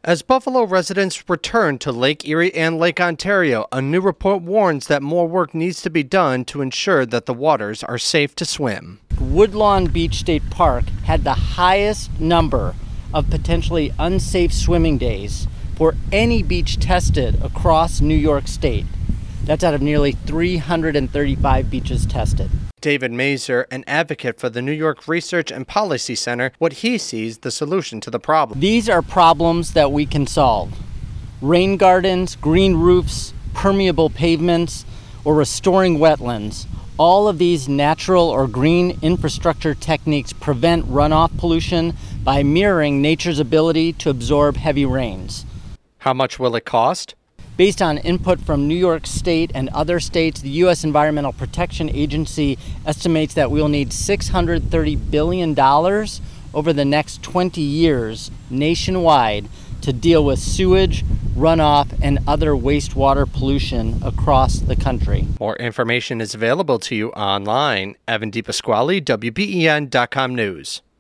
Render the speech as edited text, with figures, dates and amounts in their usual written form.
As Buffalo residents return to Lake Erie and Lake Ontario, a new report warns that more work needs to be done to ensure that the waters are safe to swim. Woodlawn Beach State Park had the highest number of potentially unsafe swimming days for any beach tested across New York State. That's out of nearly 335 beaches tested. David Mazur, an advocate for the New York Research and Policy Center, what he sees the solution to the problem. These are problems that we can solve. Rain gardens, green roofs, permeable pavements, or restoring wetlands. All of these natural or green infrastructure techniques prevent runoff pollution by mirroring nature's ability to absorb heavy rains. How much will it cost? Based on input from New York State and other states, the U.S. Environmental Protection Agency estimates that we'll need $630 billion over the next 20 years nationwide to deal with sewage, runoff, and other wastewater pollution across the country. More information is available to you online. Evan DePasquale, WBEN.com News.